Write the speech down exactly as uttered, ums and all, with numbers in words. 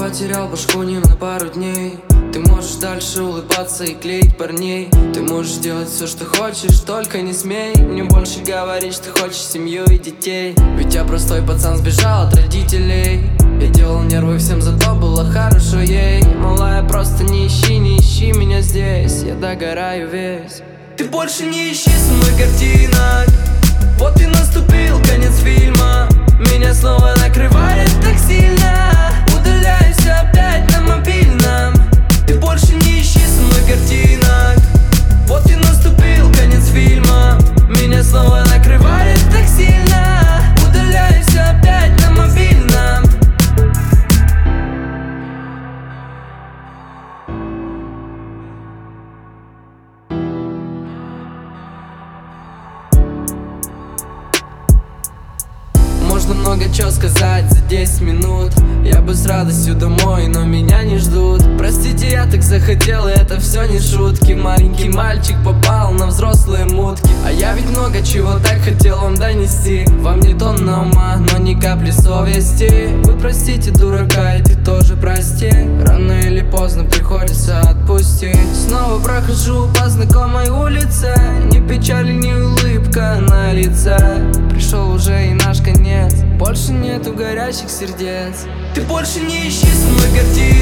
потерял башку не на пару дней. Ты можешь дальше улыбаться и клеить парней. Ты можешь делать все, что хочешь, только не смей мне больше говорить, что хочешь семью и детей. Ведь я простой пацан, сбежал от родителей. Я делал нервы всем, зато было хорошо ей. Малая, просто не ищи, не ищи меня здесь. Я догораю весь. Ты больше не ищи со мной картинок. Вот и наступил конец фильма. Меня снова накрывает так сильно. Удаляюсь опять на мобильном. Ты больше не ищи со мной картинок. Вот и наступил конец фильма. Меня снова накрывает так сильно. Удаляюсь опять на мобильном. Можно много чего сказать за десять минут. Я бы с радостью домой, но меня не ждут. Простите, я так захотел, и это все не шутки. Маленький мальчик попал на взрослые мутки. А я ведь много чего так хотел вам донести. Вам не тонна ума, но ни капли совести. Вы простите дурака, и ты тоже прости. Рано или поздно приходится отпустить. Снова прохожу по знакомой улице. Ни печали, ни улыбка на лице. Пришел уже и наш конец. Больше нету горящих сердец. Ты больше не ищи со мной картин.